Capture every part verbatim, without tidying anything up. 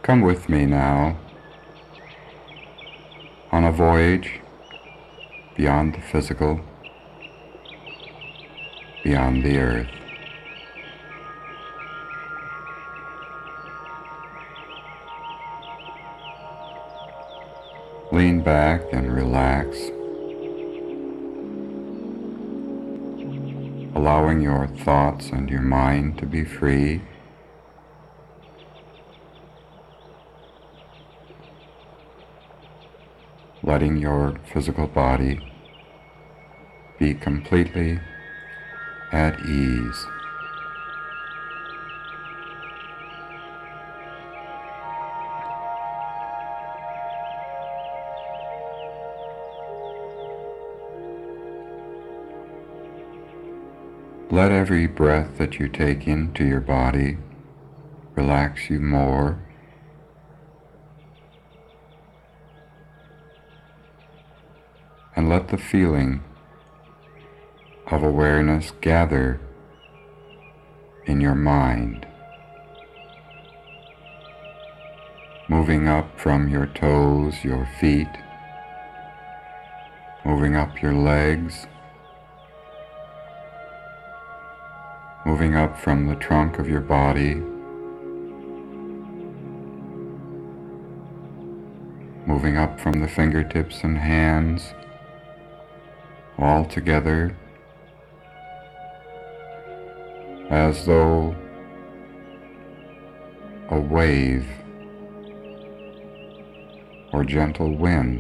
Come with me now on a voyage beyond the physical, beyond the earth. Lean back and relax, allowing your thoughts and your mind to be free. Letting your physical body be completely at ease. Let every breath that you take into your body relax you more. And let the feeling of awareness gather in your mind, moving up from your toes, your feet, moving up your legs, moving up from the trunk of your body, moving up from the fingertips and hands, all together, as though a wave or gentle wind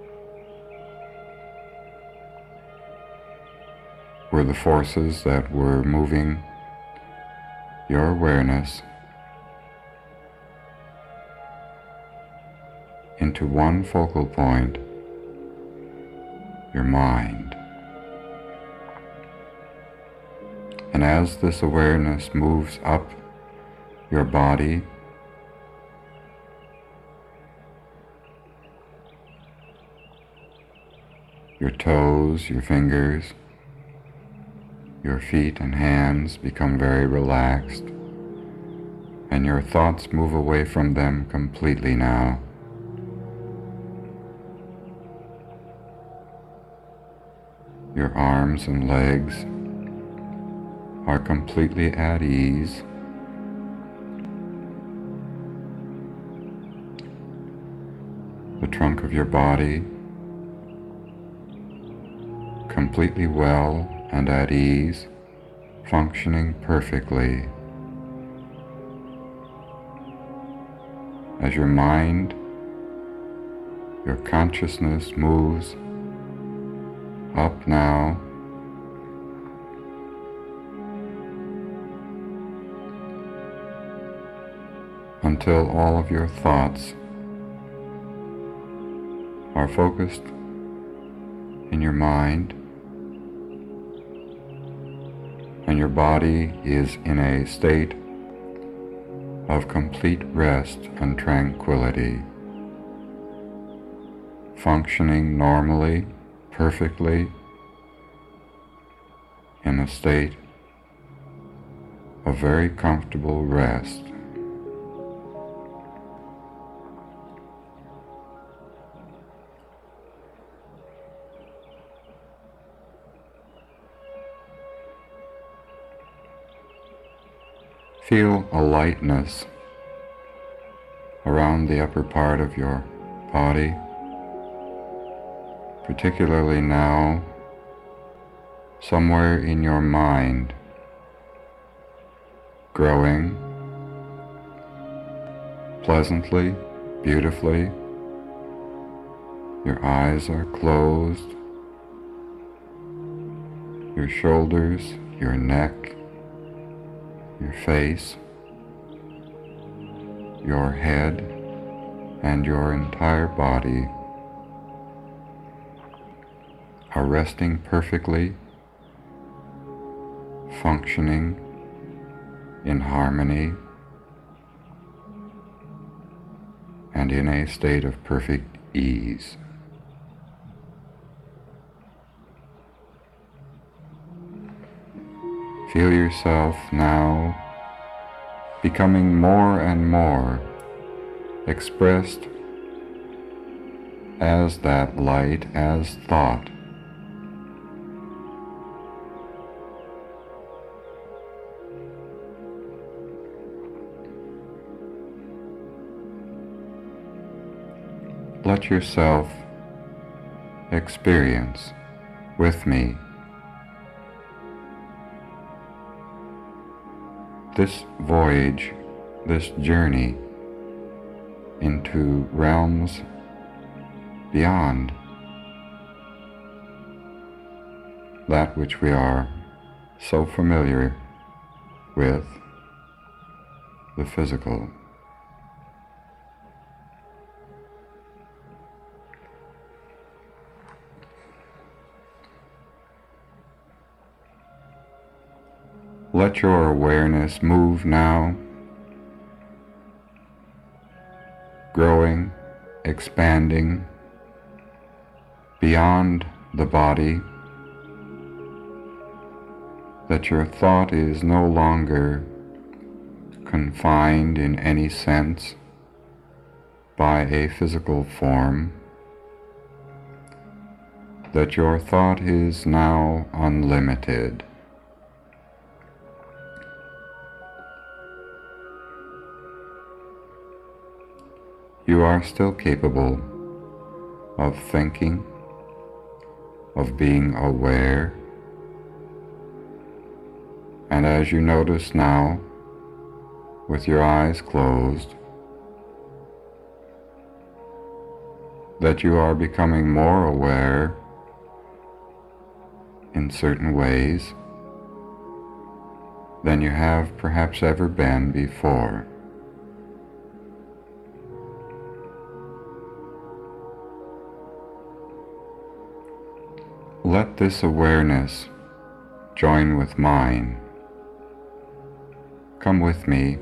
were the forces that were moving your awareness into one focal point, your mind. And as this awareness moves up your body, your toes, your fingers, your feet and hands become very relaxed, and your thoughts move away from them completely now. Your arms and legs are completely at ease. The trunk of your body completely well and at ease, functioning perfectly. As your mind, your consciousness moves up now, until all of your thoughts are focused in your mind, and your body is in a state of complete rest and tranquility, functioning normally, perfectly, in a state of very comfortable rest. Feel a lightness around the upper part of your body, particularly now somewhere in your mind, growing pleasantly, beautifully. Your eyes are closed, your shoulders, your neck, your face, your head, and your entire body are resting perfectly, functioning in harmony and in a state of perfect ease. Feel yourself now becoming more and more expressed as that light, as thought. Let yourself experience with me this voyage, this journey into realms beyond that which we are so familiar with, the physical. Let your awareness move now, growing, expanding beyond the body, that your thought is no longer confined in any sense by a physical form, that your thought is now unlimited. You are still capable of thinking, of being aware, and as you notice now, with your eyes closed, that you are becoming more aware in certain ways than you have perhaps ever been before. Let this awareness join with mine. Come with me,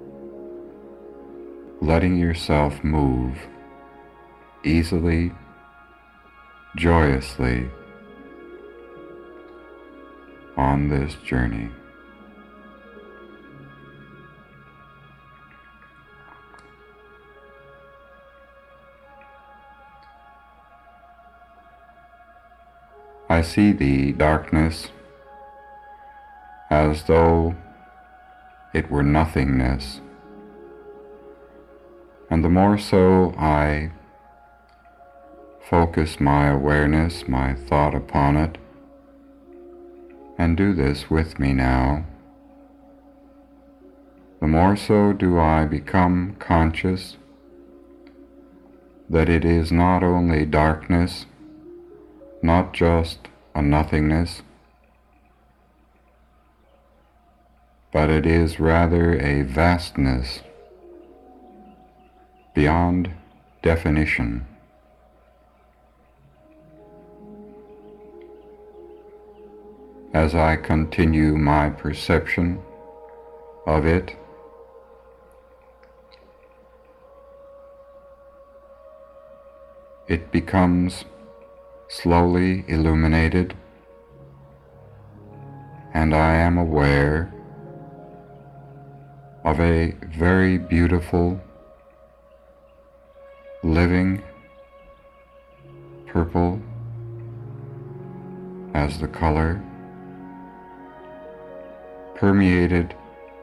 letting yourself move easily, joyously on this journey. I see the darkness as though it were nothingness, and the more so I focus my awareness, my thought upon it, and do this with me now, the more so do I become conscious that it is not only darkness, not just a nothingness, but it is rather a vastness beyond definition. As I continue my perception of it, it becomes slowly illuminated, and I am aware of a very beautiful, living, purple as the color, permeated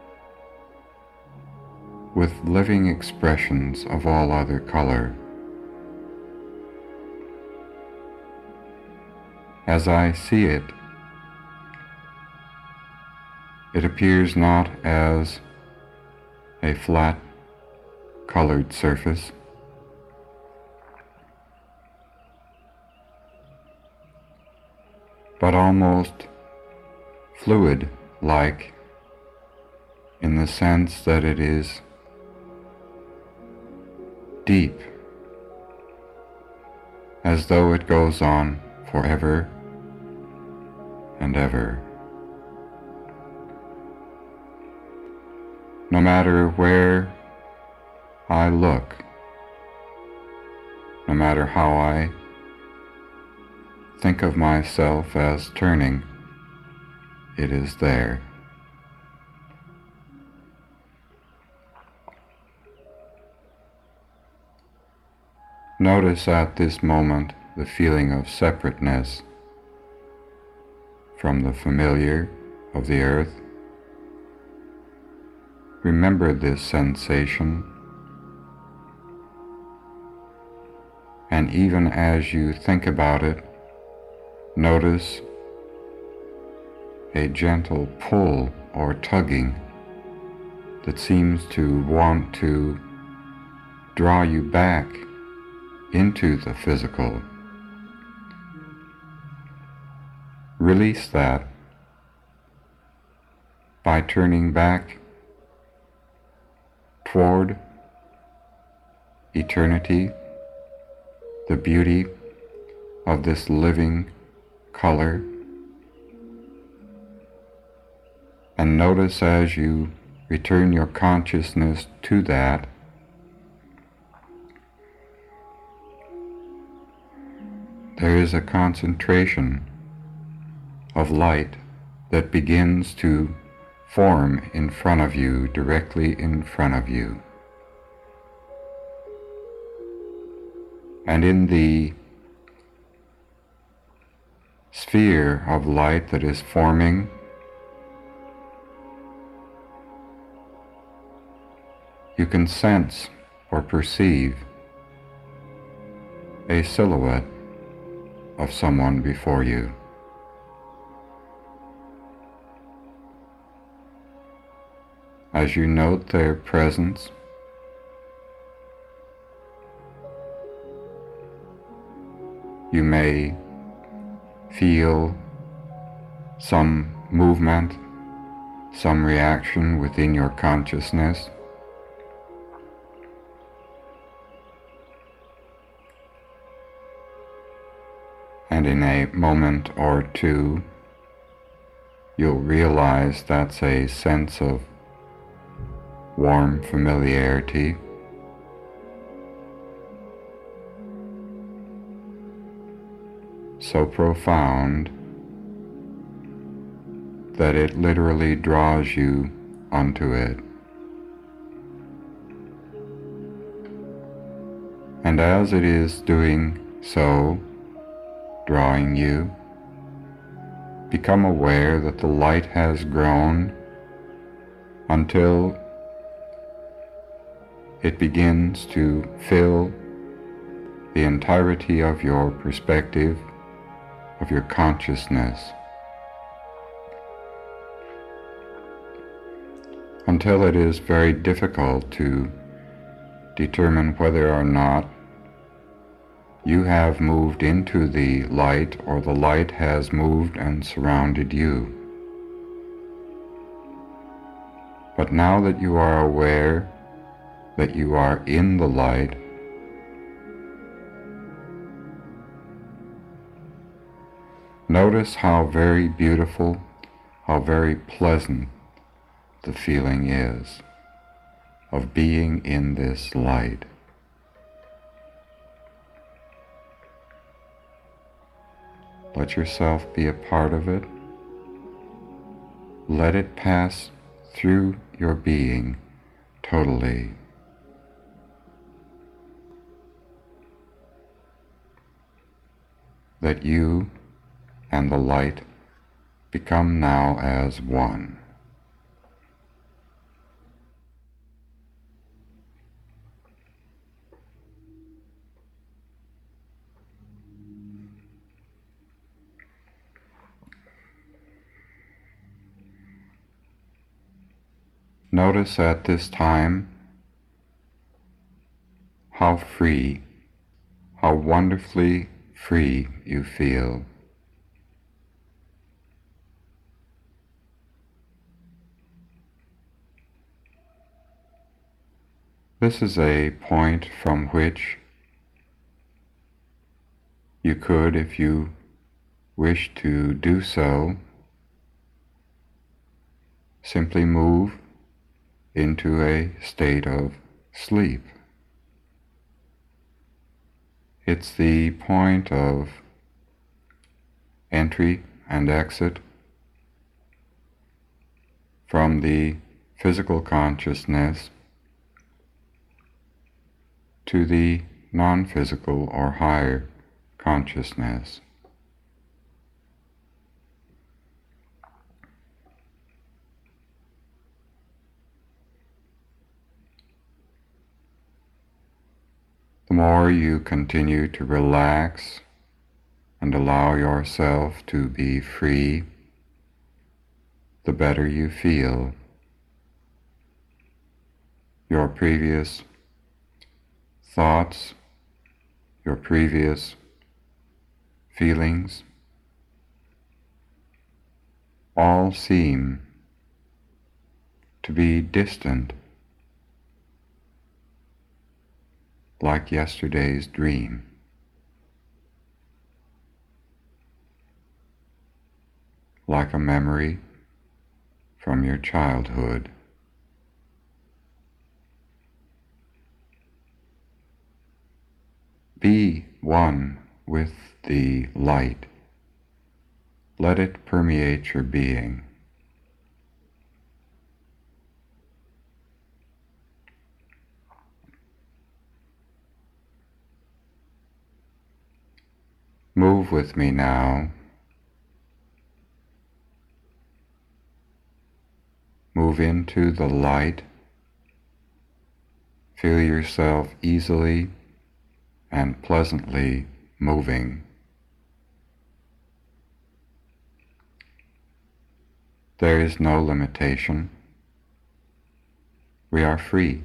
with living expressions of all other color. As I see it, it appears not as a flat colored surface, but almost fluid-like in the sense that it is deep, as though it goes on forever and ever. No matter where I look, no matter how I think of myself as turning, it is there. Notice at this moment the feeling of separateness from the familiar of the earth. Remember this sensation, and even as you think about it, notice a gentle pull or tugging that seems to want to draw you back into the physical. Release that by turning back toward eternity, the beauty of this living color, and notice as you return your consciousness to that, there is a concentration of light that begins to form in front of you, directly in front of you. And in the sphere of light that is forming, you can sense or perceive a silhouette of someone before you. As you note their presence, you may feel some movement, some reaction within your consciousness. And in a moment or two, you'll realize that's a sense of warm familiarity. So profound that it literally draws you onto it. And as it is doing so, drawing you, become aware that the light has grown until it begins to fill the entirety of your perspective, of your consciousness, until it is very difficult to determine whether or not you have moved into the light or the light has moved and surrounded you. But now that you are aware that you are in the light, notice how very beautiful, how very pleasant the feeling is of being in this light. Let yourself be a part of it. Let it pass through your being totally. That you and the light become now as one. Notice at this time how free, how wonderfully free you feel. This is a point from which you could, if you wish to do so, simply move into a state of sleep. It's the point of entry and exit from the physical consciousness to the non-physical or higher consciousness. The more you continue to relax and allow yourself to be free, the better you feel. Your previous thoughts, your previous feelings, all seem to be distant, like yesterday's dream. Like a memory from your childhood. Be one with the light. Let it permeate your being. Move with me now. Move into the light. Feel yourself easily and pleasantly moving. There is no limitation. We are free.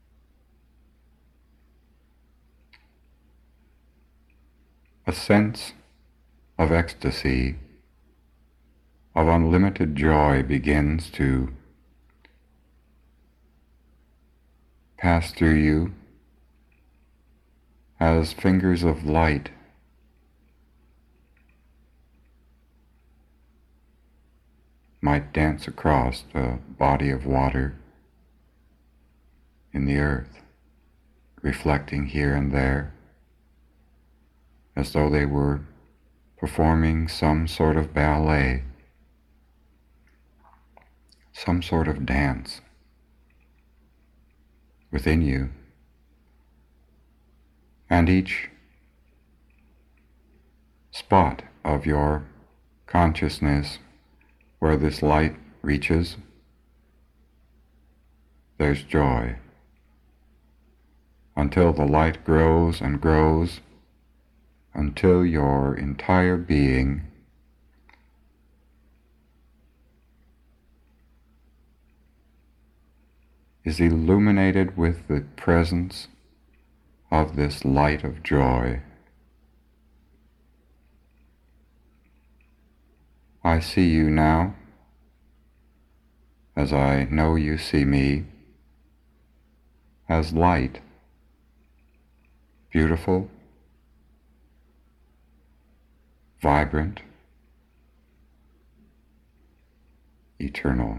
A sense of ecstasy, of unlimited joy begins to pass through you as fingers of light might dance across the body of water in the earth, reflecting here and there, as though they were performing some sort of ballet, some sort of dance within you. And each spot of your consciousness where this light reaches, there's joy, until the light grows and grows, until your entire being is illuminated with the presence of this light of joy. I see you now, as I know you see me, as light, beautiful, vibrant, eternal.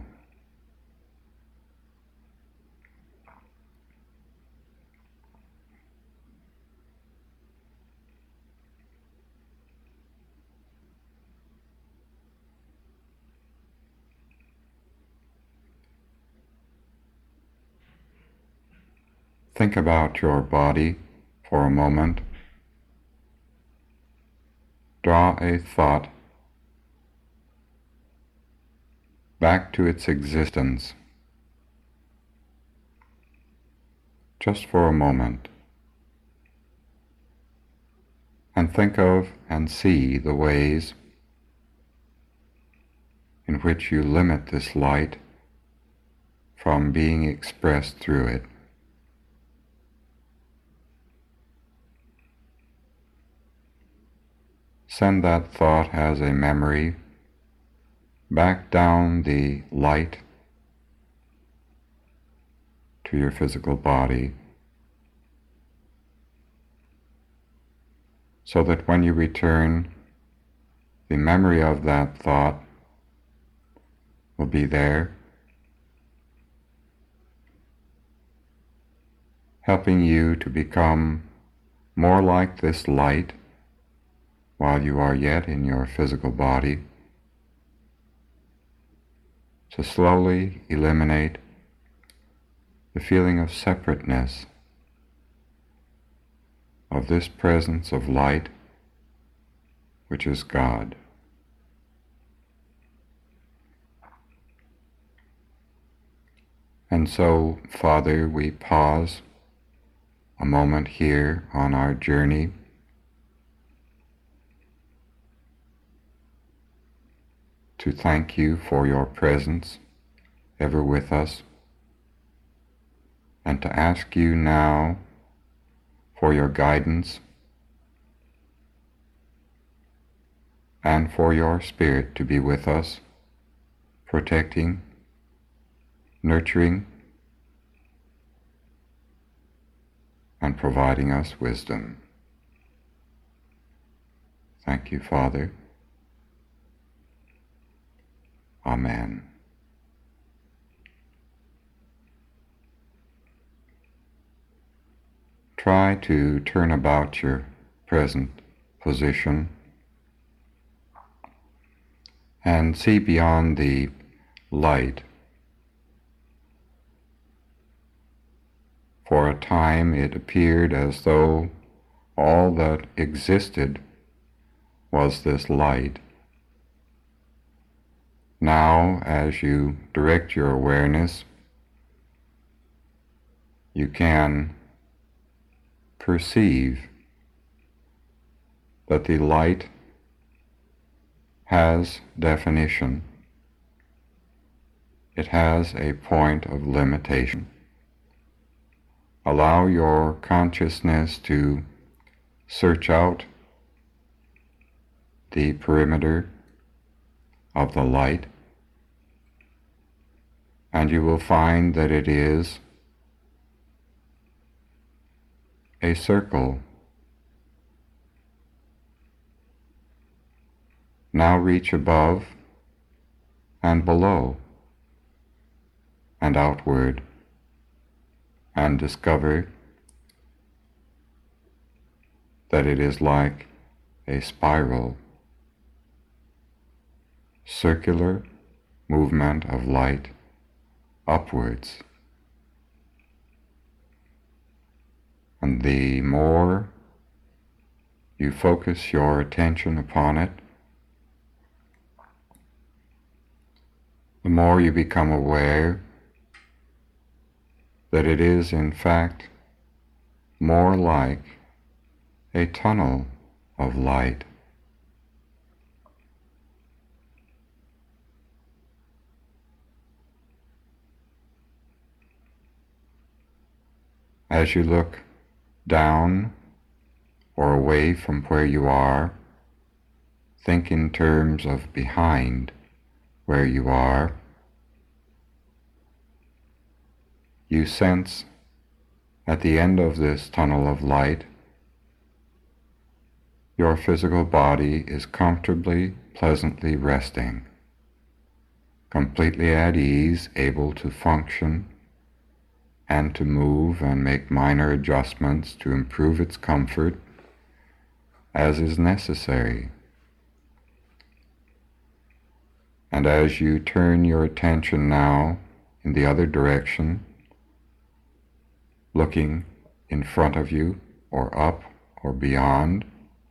Think about your body for a moment. Draw a thought back to its existence, just for a moment, and think of and see the ways in which you limit this light from being expressed through it. Send that thought as a memory back down the light to your physical body, so that when you return, the memory of that thought will be there, helping you to become more like this light while you are yet in your physical body, to slowly eliminate the feeling of separateness of this presence of light, which is God. And so, Father, we pause a moment here on our journey to thank you for your presence ever with us, and to ask you now for your guidance and for your Spirit to be with us, protecting, nurturing, and providing us wisdom. Thank you, Father. Amen. Try to turn about your present position and see beyond the light. For a time it appeared as though all that existed was this light. Now, as you direct your awareness, you can perceive that the light has definition. It has a point of limitation. Allow your consciousness to search out the perimeter of the light, and you will find that it is a circle. Now reach above and below and outward and discover that it is like a spiral, circular movement of light upwards. And the more you focus your attention upon it, the more you become aware that it is in fact more like a tunnel of light. As you look down or away from where you are, think in terms of behind where you are. You sense at the end of this tunnel of light, your physical body is comfortably, pleasantly resting, completely at ease, able to function and to move and make minor adjustments to improve its comfort as is necessary. And as you turn your attention now in the other direction, looking in front of you or up or beyond,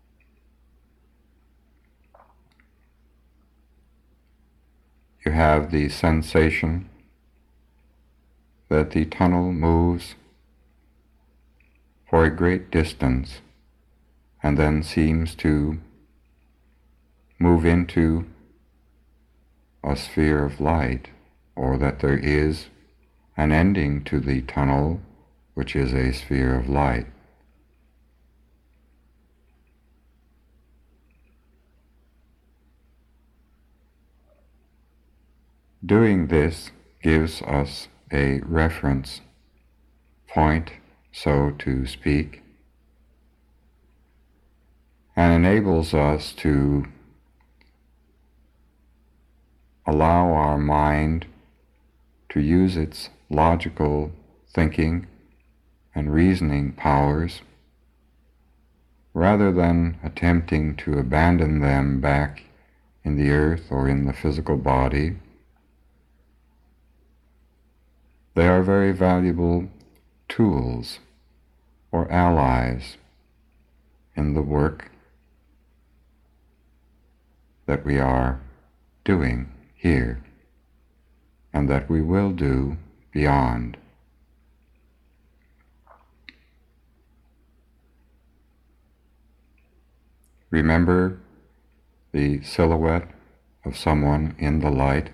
you have the sensation that the tunnel moves for a great distance and then seems to move into a sphere of light, or that there is an ending to the tunnel, which is a sphere of light. Doing this gives us a reference point, so to speak, and enables us to allow our mind to use its logical thinking and reasoning powers rather than attempting to abandon them back in the earth or in the physical body. They are very valuable tools or allies in the work that we are doing here and that we will do beyond. Remember the silhouette of someone in the light.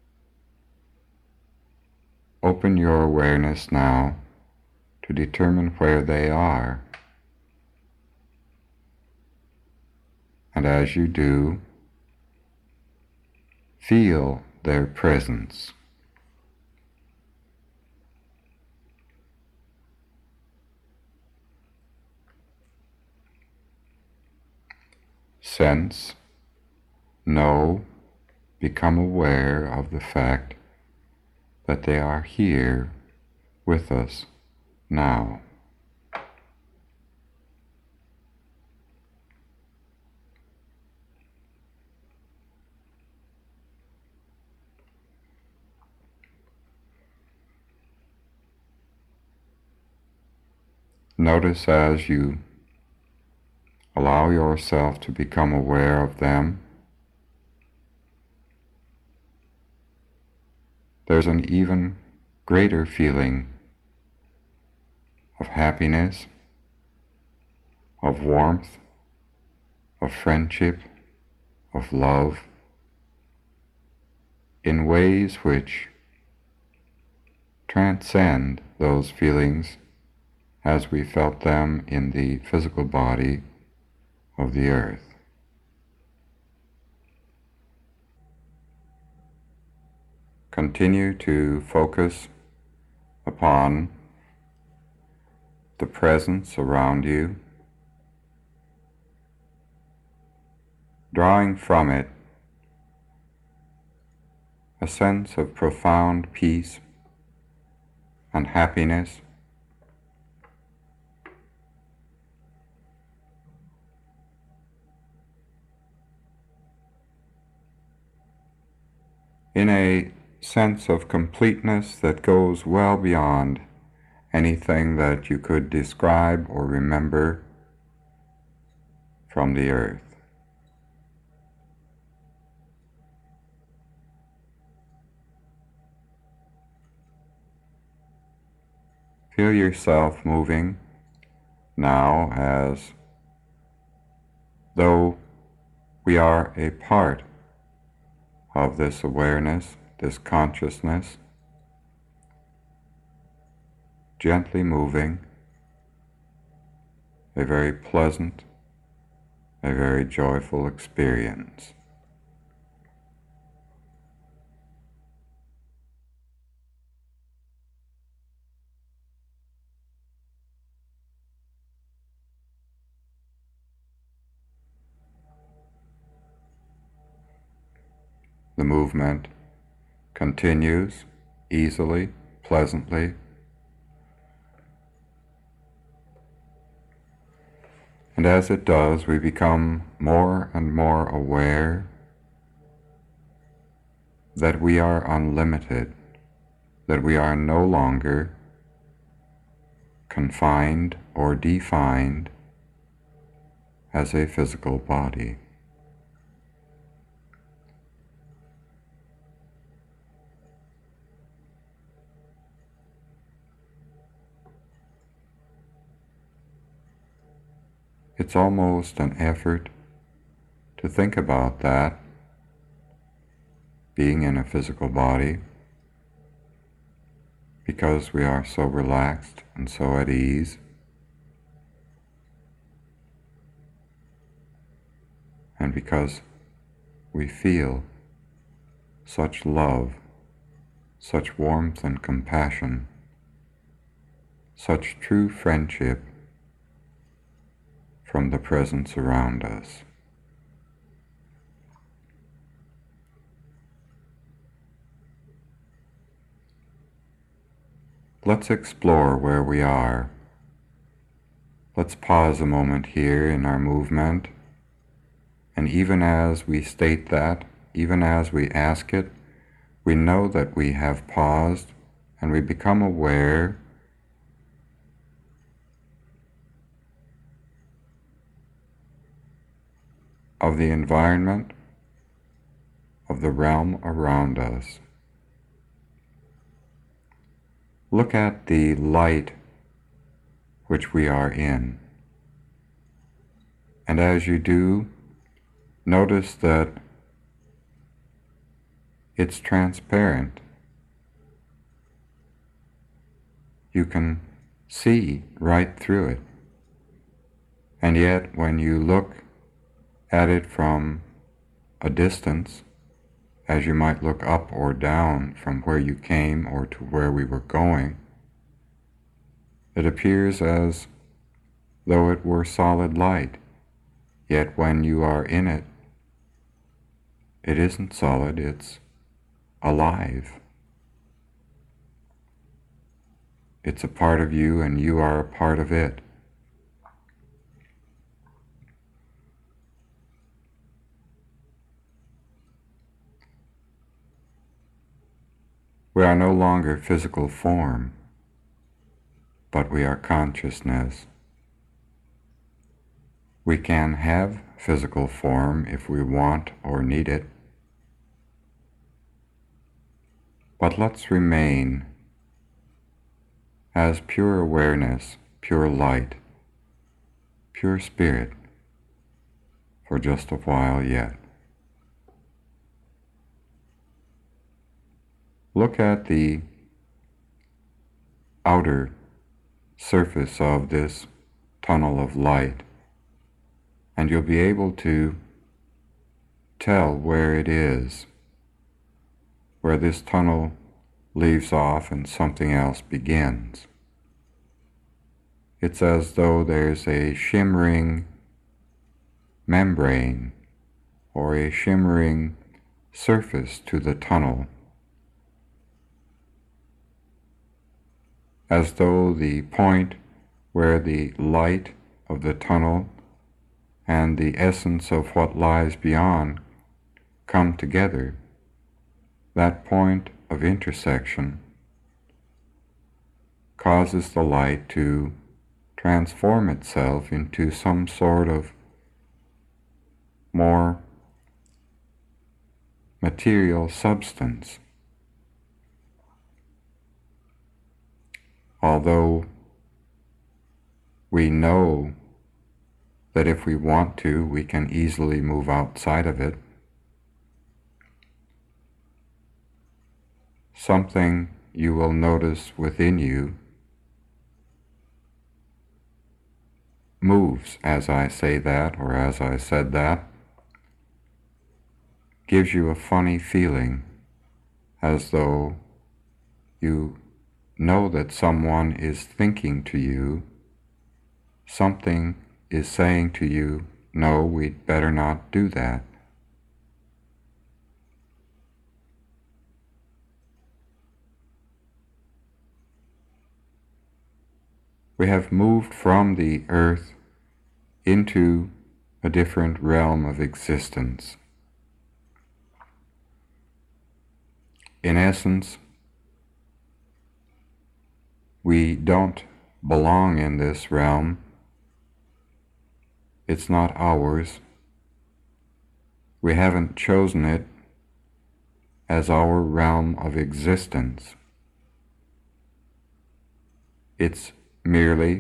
Open your awareness now to determine where they are. And as you do, feel their presence. Sense, know, become aware of the fact that they are here with us now. Notice as you allow yourself to become aware of them, there's an even greater feeling of happiness, of warmth, of friendship, of love, in ways which transcend those feelings as we felt them in the physical body of the earth. Continue to focus upon the presence around you, drawing from it a sense of profound peace and happiness, in a sense of completeness that goes well beyond anything that you could describe or remember from the earth. Feel yourself moving now as though we are a part of this awareness, this consciousness, gently moving, a very pleasant, a very joyful experience. The movement continues easily, pleasantly. And as it does, we become more and more aware that we are unlimited, that we are no longer confined or defined as a physical body. It's almost an effort to think about that, being in a physical body, because we are so relaxed and so at ease, and because we feel such love, such warmth and compassion, such true friendship from the presence around us. Let's explore where we are. Let's pause a moment here in our movement, and even as we state that, even as we ask it, we know that we have paused, and we become aware of the environment, of the realm around us. Look at the light which we are in. And as you do, notice that it's transparent. You can see right through it. And yet, when you look at it from a distance, as you might look up or down from where you came or to where we were going, it appears as though it were solid light. Yet when you are in it, it isn't solid, it's alive. It's a part of you and you are a part of it. We are no longer physical form, but we are consciousness. We can have physical form if we want or need it, but let's remain as pure awareness, pure light, pure spirit for just a while yet. Look at the outer surface of this tunnel of light, and you'll be able to tell where it is, where this tunnel leaves off and something else begins. It's as though there's a shimmering membrane or a shimmering surface to the tunnel, as though the point where the light of the tunnel and the essence of what lies beyond come together. That point of intersection causes the light to transform itself into some sort of more material substance. Although we know that if we want to, we can easily move outside of it, something you will notice within you moves as I say that, or as I said that, gives you a funny feeling, as though you know that someone is thinking to you, something is saying to you, no, we'd better not do that. We have moved from the earth into a different realm of existence. In essence, we don't belong in this realm. It's not ours. We haven't chosen it as our realm of existence. It's merely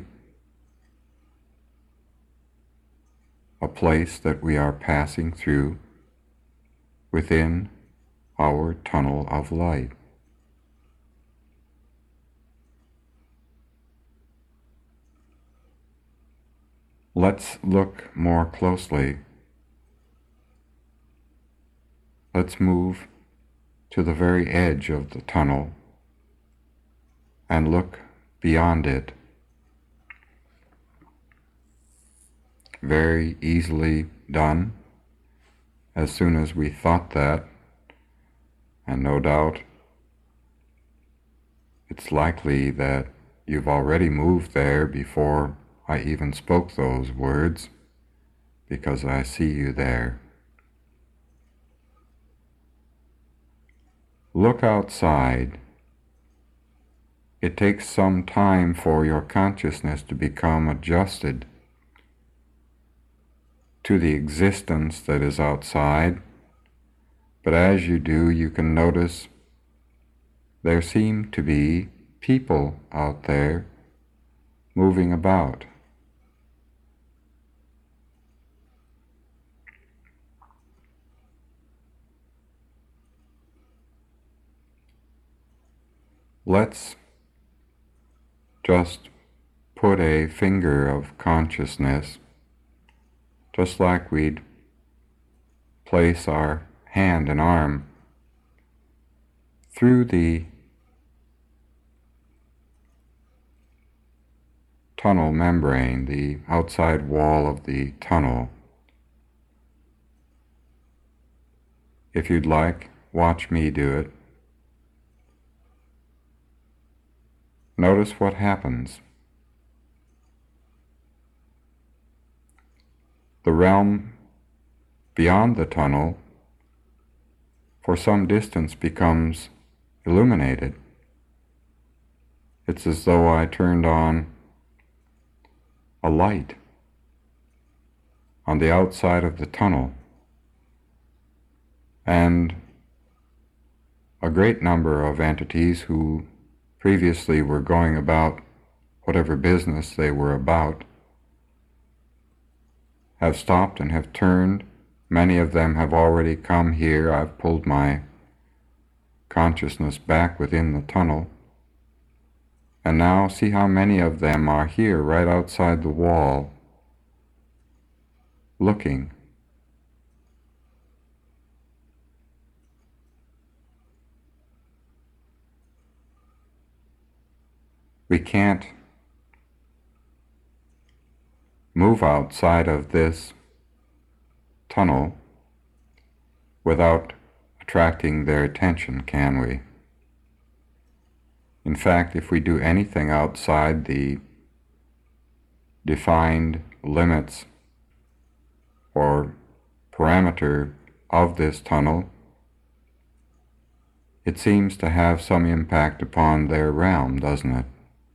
a place that we are passing through within our tunnel of light. Let's look more closely. Let's move to the very edge of the tunnel and look beyond it. Very easily done, as soon as we thought that, and no doubt it's likely that you've already moved there before I even spoke those words, because I see you there. Look outside. It takes some time for your consciousness to become adjusted to the existence that is outside, but as you do, you can notice there seem to be people out there moving about. Let's just put a finger of consciousness, just like we'd place our hand and arm through the tunnel membrane, the outside wall of the tunnel. If you'd like, watch me do it. Notice what happens. The realm beyond the tunnel for some distance becomes illuminated. It's as though I turned on a light on the outside of the tunnel, and a great number of entities who previously were going about whatever business they were about have stopped and have turned. Many of them have already come here. I've pulled my consciousness back within the tunnel, and now see how many of them are here right outside the wall, looking. We can't move outside of this tunnel without attracting their attention, can we? In fact, if we do anything outside the defined limits or parameter of this tunnel, it seems to have some impact upon their realm, doesn't it?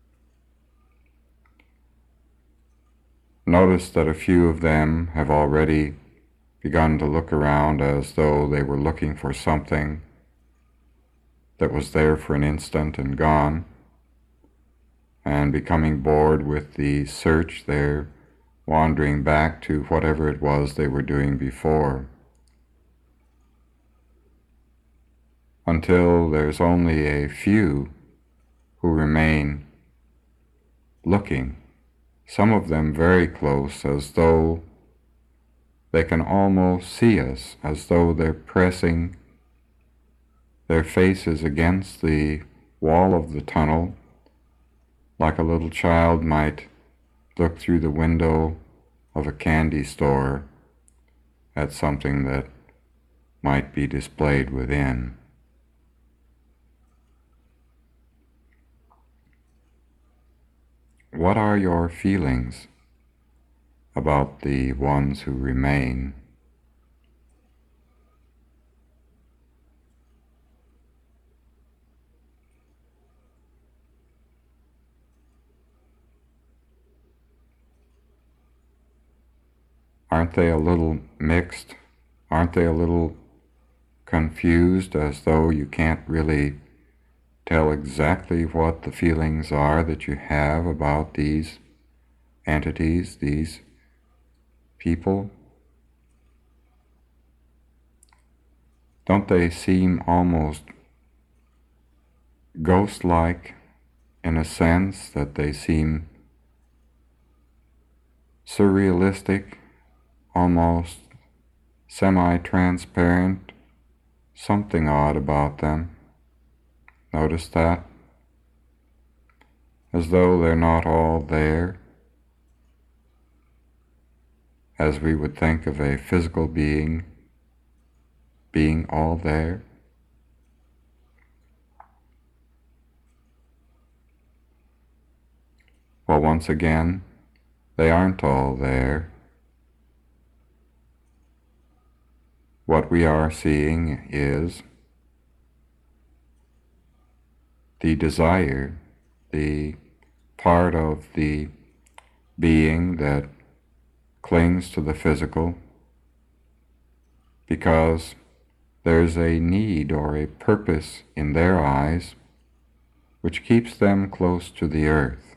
Notice that a few of them have already begun to look around as though they were looking for something that was there for an instant and gone, and becoming bored with the search, they're wandering back to whatever it was they were doing before, until there's only a few who remain looking, some of them very close, as though they can almost see us, as though they're pressing their faces against the wall of the tunnel, like a little child might look through the window of a candy store at something that might be displayed within. What are your feelings about the ones who remain? Aren't they a little mixed? Aren't they a little confused, as though you can't really tell exactly what the feelings are that you have about these entities, these people? Don't they seem almost ghost-like in a sense, that they seem surrealistic, almost semi-transparent, something odd about them? Notice that? As though they're not all there, as we would think of a physical being being all there. Well, once again, they aren't all there. What we are seeing is the desire, the part of the being that clings to the physical because there's a need or a purpose in their eyes which keeps them close to the earth.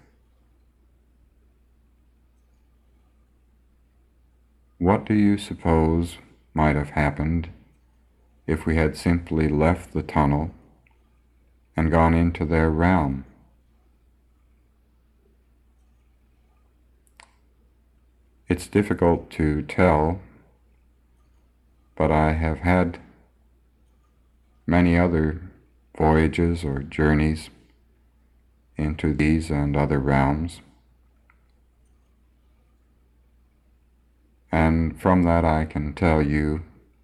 What do you suppose might have happened if we had simply left the tunnel and gone into their realm? It's difficult to tell, but I have had many other voyages or journeys into these and other realms, and from that I can tell you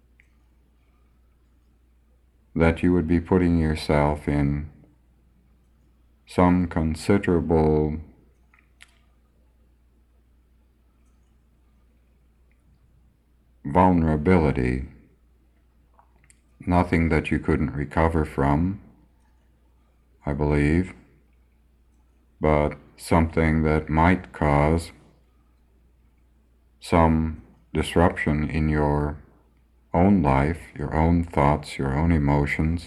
that you would be putting yourself in some considerable vulnerability, nothing that you couldn't recover from, I believe, but something that might cause some disruption in your own life, your own thoughts, your own emotions,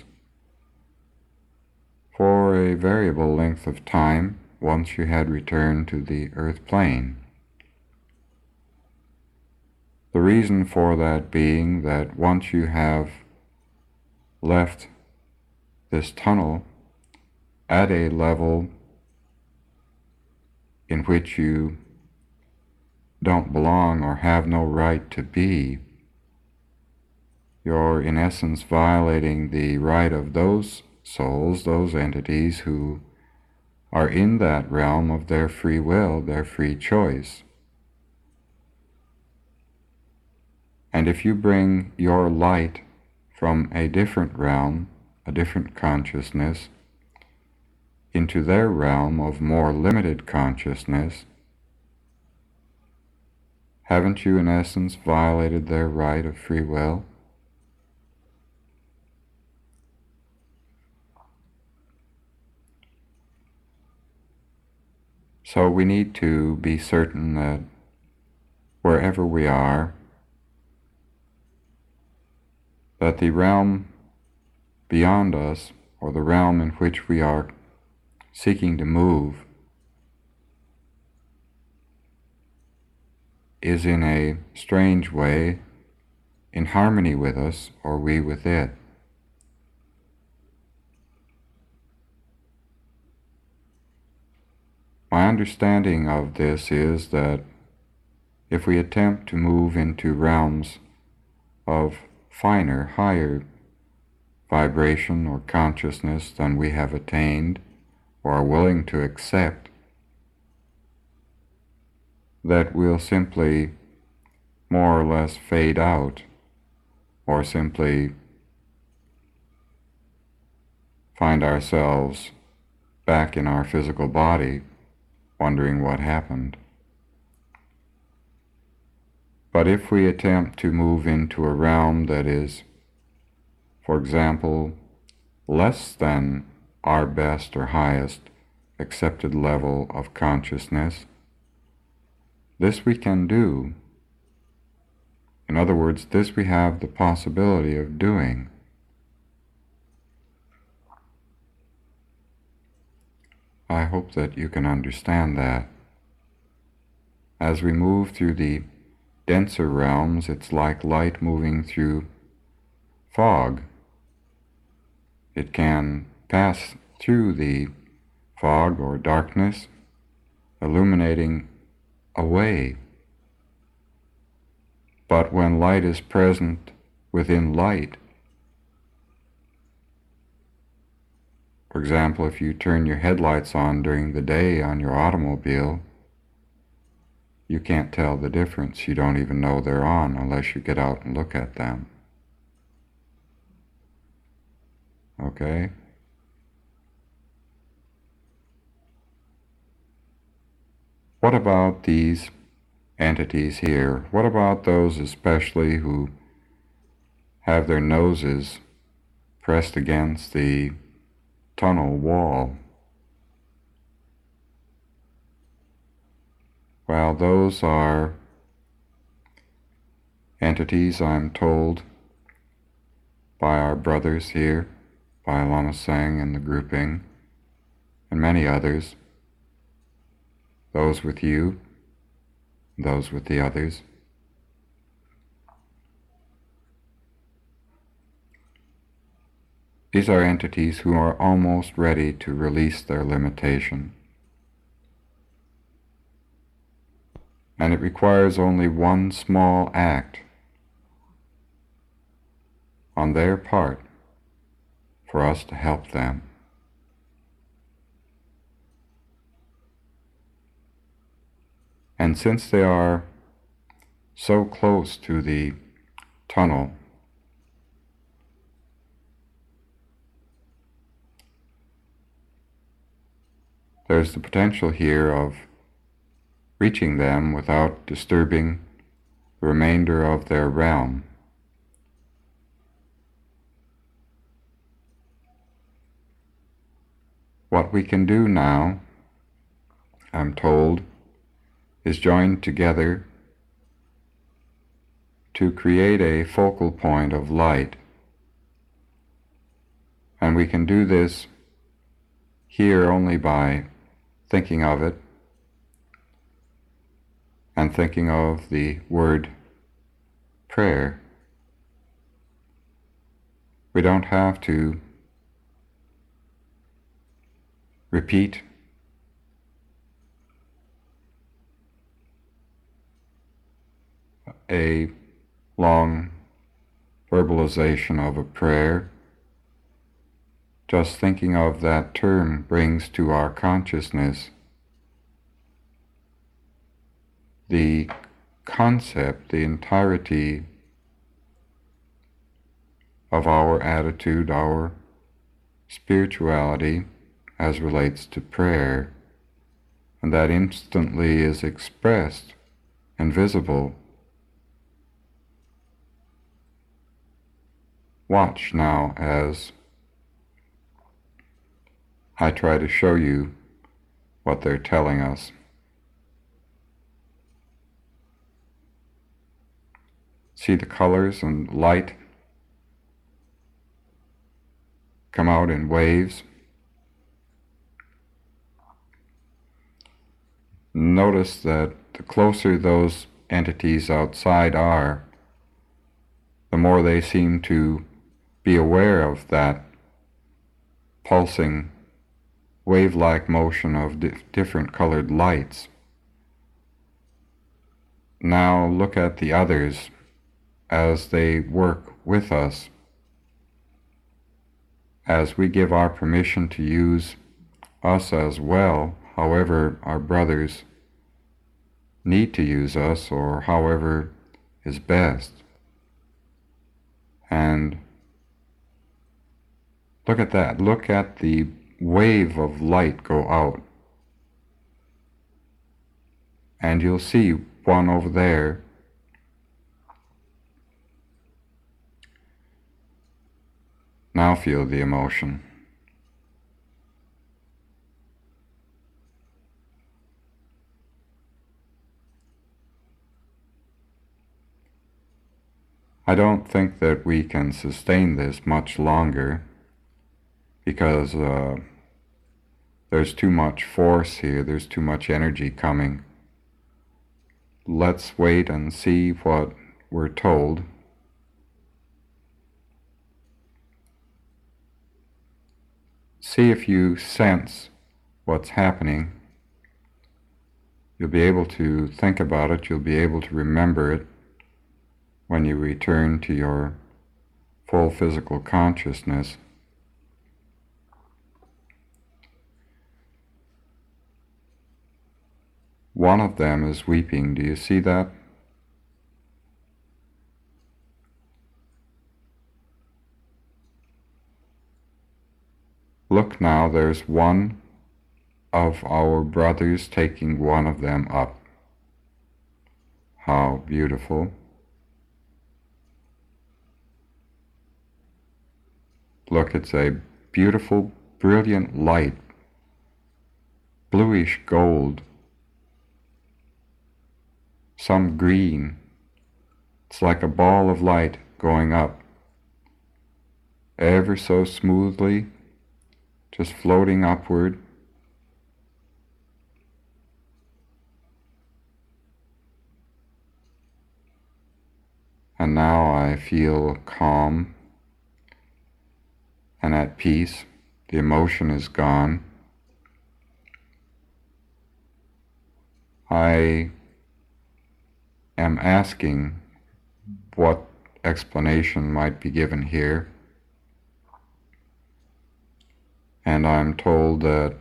for a variable length of time once you had returned to the earth plane. The reason for that being that once you have left this tunnel at a level in which you don't belong or have no right to be, you're in essence violating the right of those souls, those entities who are in that realm of their free will, their free choice. And if you bring your light from a different realm, a different consciousness, into their realm of more limited consciousness, haven't you in essence violated their right of free will? So we need to be certain that wherever we are, that the realm beyond us, or the realm in which we are seeking to move, is in a strange way in harmony with us, or we with it. My understanding of this is that if we attempt to move into realms of finer, higher vibration or consciousness than we have attained or are willing to accept, that we'll simply more or less fade out, or simply find ourselves back in our physical body, wondering what happened. But if we attempt to move into a realm that is, for example, less than our best or highest accepted level of consciousness, this we can do. In other words, this we have the possibility of doing. I hope that you can understand that. As we move through the denser realms, it's like light moving through fog. It can pass through the fog or darkness, illuminating a way. But when light is present within light, for example, if you turn your headlights on during the day on your automobile, you can't tell the difference. You don't even know they're on unless you get out and look at them. Okay? What about these entities here? What about those especially who have their noses pressed against the tunnel wall? Well, those are entities, I'm told, by our brothers here, by Lama Tseng and the grouping, and many others, those with you, those with the others. These are entities who are almost ready to release their limitation. And it requires only one small act on their part for us to help them. And since they are so close to the tunnel, there's the potential here of reaching them without disturbing the remainder of their realm. What we can do now, I'm told, is join together to create a focal point of light. And we can do this here only by thinking of it and thinking of the word prayer. We don't have to repeat a long verbalization of a prayer. Just thinking of that term brings to our consciousness the concept, the entirety of our attitude, our spirituality as relates to prayer, and that instantly is expressed and visible. Watch now as I try to show you what they're telling us. See the colors and light come out in waves. Notice that the closer those entities outside are, the more they seem to be aware of that pulsing wave-like motion of di- different colored lights. Now look at the others as they work with us, as we give our permission to use us as well, however our brothers need to use us or however is best. And look at that, look at the wave of light go out. And you'll see one over there. Now feel the emotion. I don't think that we can sustain this much longer because uh, there's too much force here, there's too much energy coming. Let's wait and see what we're told. See if you sense what's happening. You'll be able to think about it, you'll be able to remember it when you return to your full physical consciousness. One of them is weeping. Do you see that? Look now, there's one of our brothers taking one of them up. How beautiful. Look, it's a beautiful, brilliant light, bluish gold, some green, It's like a ball of light going up, ever so smoothly, just floating upward. And now I feel calm and at peace. The emotion is gone. I am asking what explanation might be given here, and I'm told that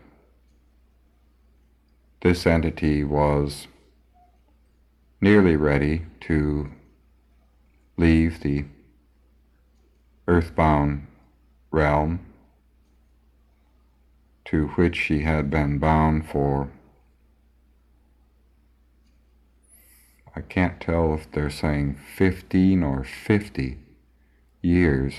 this entity was nearly ready to leave the earthbound realm to which she had been bound for, I can't tell if they're saying fifteen or fifty years.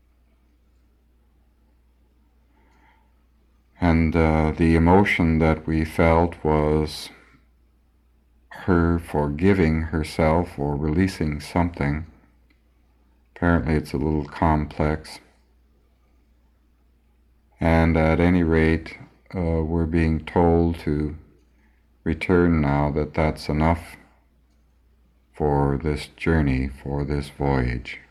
And uh, the emotion that we felt was her forgiving herself or releasing something. Apparently it's a little complex. And at any rate, uh, we're being told to return now, that that's enough for this journey, for this voyage.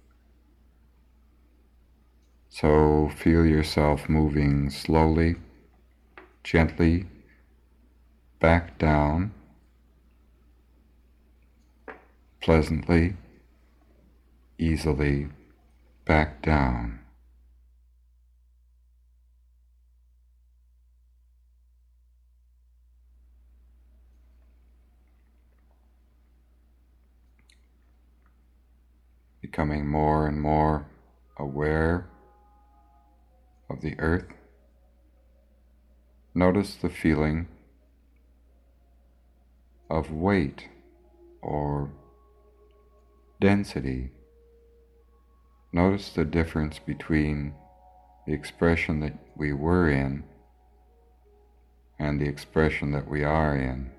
So feel yourself moving slowly, gently, back down, pleasantly, easily, back down. Becoming more and more aware of the earth. Notice the feeling of weight or density. Notice the difference between the expression that we were in and the expression that we are in.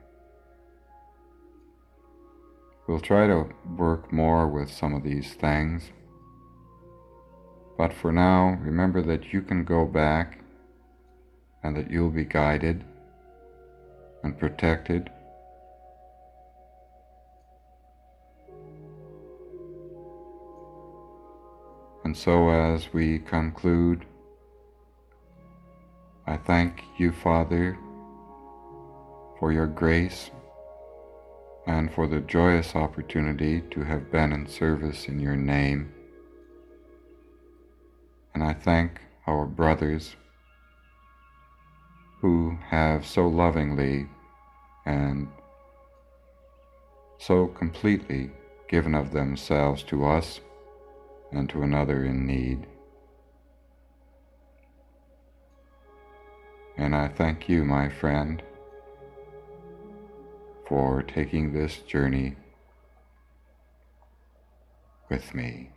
We'll try to work more with some of these things, but for now, remember that you can go back and that you'll be guided and protected. And so as we conclude, I thank you, Father, for your grace and for the joyous opportunity to have been in service in your name. And I thank our brothers who have so lovingly and so completely given of themselves to us and to another in need. And I thank you, my friend, for taking this journey with me.